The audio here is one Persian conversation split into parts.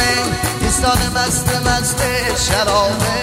دیستان مست شرابه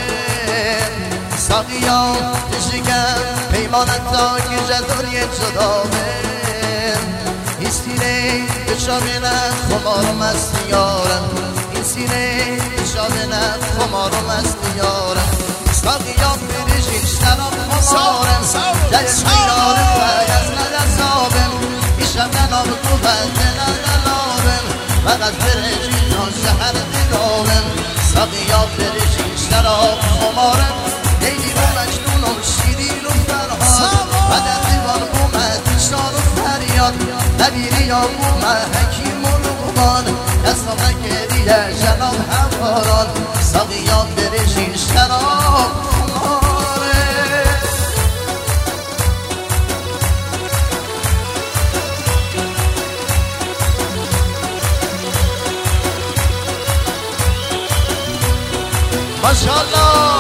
ساقیا تشکم پیمانت تا گیجه دنیا جدابه این سینه بشابه خمار و مست یارم این سینه بشابه خمار و مست یارم ساقیا بریشین شراب خمارم جایز بیارم فیض ندستابم این شب ننام قوت ندلابم فقط بریشین تا شهر دلابم ساقیا بریشین شراب خمارم لیلی و مجنون و شیرین و فرهاد و در دیوان اومد شاد و فریاد نبیری یا اومد حکیم و لقمان دستان گریه جناب هواران ساقیا بریشین شراب خماره ماشاءالله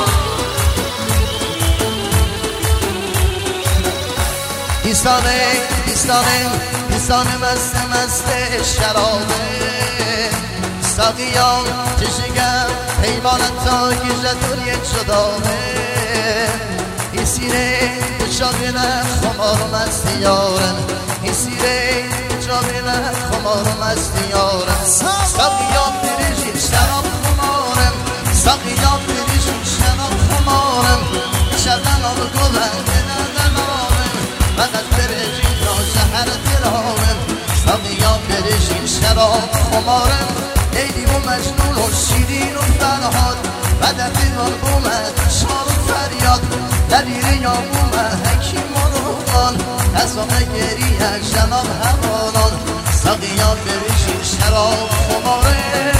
دیستان مست شرابه ساقیا چشگم حیوانت تا گیجه دنیا جدابه این سینه جابیله خمار و مست یارم این سینه جابیله خمار و مست یارم ساقیا بریشین شراب خمارم ساقیا بریشین شراب خمارم شبن آب گلن فقط بریشین تا شهر درامم ساقیا بریشین شراب خمارم لیلی و مجنون و شیرین و فرهاد و در دیوان اومد شاد و فریاد دبیر یا اومد حکیم و روحان دستان گریه جناب هوانان ساقیا بریشین شراب خمارم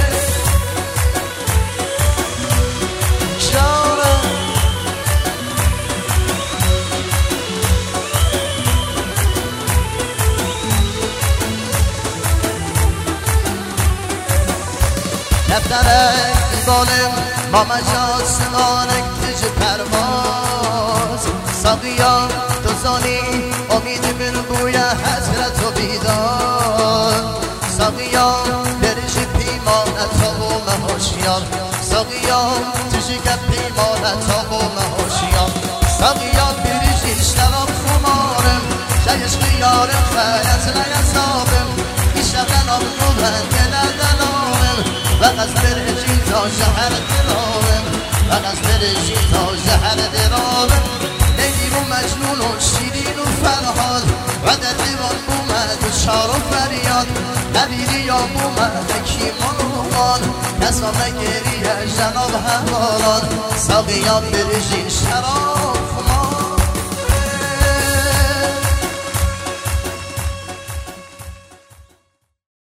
دفترک دیوانم ما مجاز سمانک تج پرواز ساقیا تو زانی امید من بوی حضرت و بیدار ساقیا برش پیمانت و مهوشیار ساقیا تشکت پیمانت و مهوشیار ساقیا برش شراب خمارم جایش بیارم فیض نیستابم این شب نام قوت ندلامم فقط برشین تا شهر درامم فقط برشین تا شهر درامم لیلی و مجنون و شیرین و فرهاد و در دیوان اومد شار و فریاد نبیری یا اومد حکیم و روحان کسان گریه جناب هواران ساقیا برشین شراب خمار